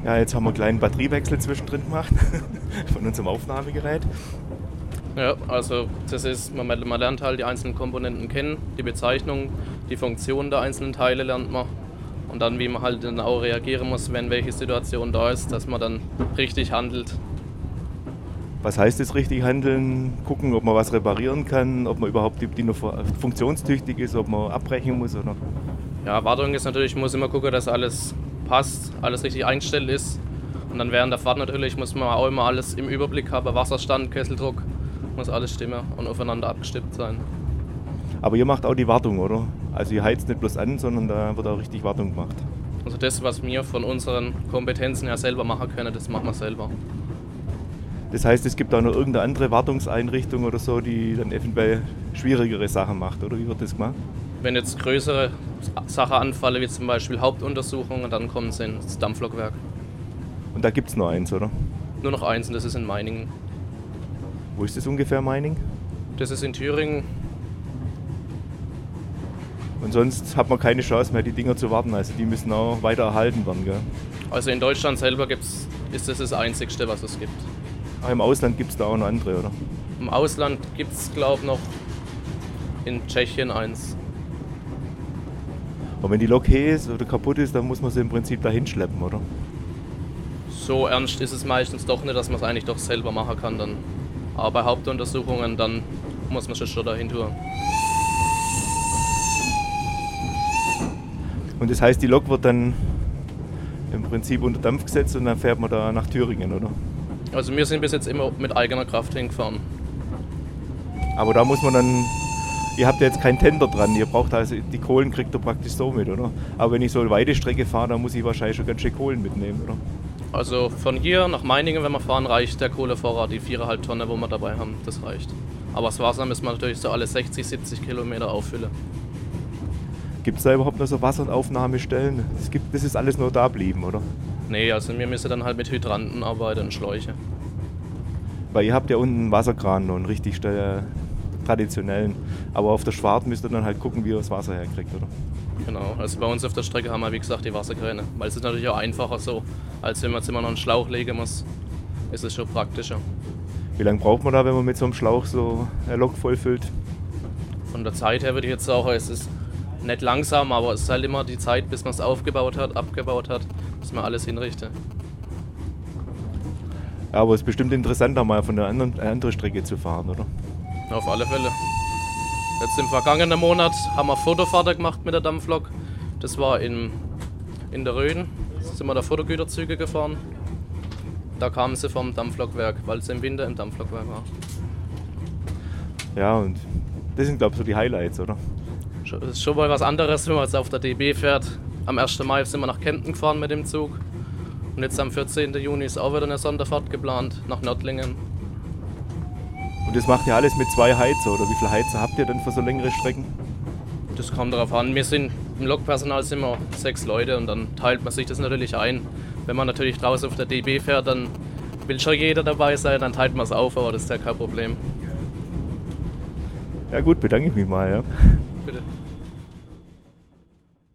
Ja, jetzt haben wir einen kleinen Batteriewechsel zwischendrin gemacht von unserem Aufnahmegerät. Ja, also das ist, man lernt halt die einzelnen Komponenten kennen, die Bezeichnung, die Funktion der einzelnen Teile lernt man und dann wie man halt dann auch reagieren muss, wenn welche Situation da ist, dass man dann richtig handelt. Was heißt es richtig handeln? Gucken, ob man was reparieren kann, ob man überhaupt die noch funktionstüchtig ist, ob man abbrechen muss oder. Ja, Wartung ist natürlich, muss immer gucken, dass alles passt, alles richtig eingestellt ist. Und dann während der Fahrt natürlich muss man auch immer alles im Überblick haben, Wasserstand, Kesseldruck, muss alles stimmen und aufeinander abgestimmt sein. Aber ihr macht auch die Wartung, oder? Also ihr heizt nicht bloß an, sondern da wird auch richtig Wartung gemacht. Also das, was wir von unseren Kompetenzen her selber machen können, das machen wir selber. Das heißt, es gibt auch noch irgendeine andere Wartungseinrichtung oder so, die dann eventuell schwierigere Sachen macht, oder wie wird das gemacht? Wenn jetzt größere Sachen anfallen, wie zum Beispiel Hauptuntersuchungen, dann kommen sie ins Dampflokwerk. Und da gibt es nur eins, oder? Nur noch eins und das ist in Meiningen. Wo ist das ungefähr, Meining? Das ist in Thüringen. Und sonst hat man keine Chance mehr, die Dinger zu warten. Also die müssen auch weiter erhalten werden, gell? Also in Deutschland selber ist das Einzigste, was es gibt. Auch im Ausland gibt es da auch noch andere, oder? Im Ausland gibt es, glaube ich, noch in Tschechien eins. Und wenn die Lok ist oder kaputt ist, dann muss man sie im Prinzip dahin schleppen, oder? So ernst ist es meistens doch nicht, dass man es eigentlich doch selber machen kann dann. Aber bei Hauptuntersuchungen, dann muss man schon dahin tun. Und das heißt, die Lok wird dann im Prinzip unter Dampf gesetzt und dann fährt man da nach Thüringen, oder? Also wir sind bis jetzt immer mit eigener Kraft hingefahren. Aber da muss man dann, ihr habt ja jetzt keinen Tender dran, ihr braucht also, die Kohlen kriegt ihr praktisch so mit, oder? Aber wenn ich so eine weite Strecke fahre, dann muss ich wahrscheinlich schon ganz schön Kohlen mitnehmen, oder? Also von hier nach Meiningen, wenn wir fahren, reicht der Kohlevorrat, die 4,5 Tonnen, wo wir dabei haben, das reicht. Aber das Wasser müssen wir natürlich so alle 60, 70 Kilometer auffüllen. Gibt es da überhaupt noch so Wasseraufnahmestellen? Das ist alles nur da geblieben, oder? Nee, also wir müssen dann halt mit Hydranten arbeiten und Schläuche. Weil ihr habt ja unten einen Wasserkran, noch einen richtig traditionellen. Aber auf der Schwart müsst ihr dann halt gucken, wie ihr das Wasser herkriegt, oder? Genau, also bei uns auf der Strecke haben wir wie gesagt die Wasserkräne. Weil es ist natürlich auch einfacher so, als wenn man jetzt immer noch einen Schlauch legen muss. Ist es schon praktischer. Wie lange braucht man da, wenn man mit so einem Schlauch so eine Lok vollfüllt? Von der Zeit her würde ich jetzt sagen, es ist nicht langsam, aber es ist halt immer die Zeit, bis man es aufgebaut hat, abgebaut hat, bis man alles hinrichtet. Ja, aber es ist bestimmt interessanter, mal von eine andere Strecke zu fahren, oder? Auf alle Fälle. Jetzt im vergangenen Monat haben wir Fotofahrt gemacht mit der Dampflok. Das war in der Rhön. Da sind wir da Fotogüterzüge gefahren. Da kamen sie vom Dampflokwerk, weil es im Winter im Dampflokwerk war. Ja, und das sind, glaube ich, so die Highlights, oder? Das ist schon mal was anderes, wenn man jetzt auf der DB fährt. Am 1. Mai sind wir nach Kempten gefahren mit dem Zug. Und jetzt am 14. Juni ist auch wieder eine Sonderfahrt geplant nach Nördlingen. Und das macht ihr alles mit 2 Heizer, oder wie viele Heizer habt ihr denn für so längere Strecken? Das kommt darauf an. Wir sind im Lokpersonal sind wir 6 Leute und dann teilt man sich das natürlich ein. Wenn man natürlich draußen auf der DB fährt, dann will schon jeder dabei sein, dann teilt man es auf, aber das ist ja kein Problem. Ja gut, bedanke ich mich mal, ja. Bitte.